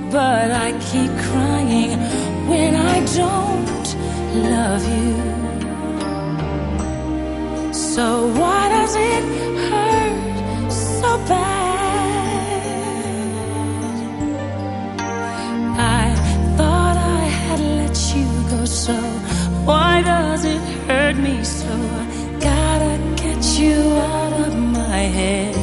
but I keep crying when I don't love you. So why does it hurt so bad? I thought I had let you go, so why does it hurt me so? I gotta get you out of my head.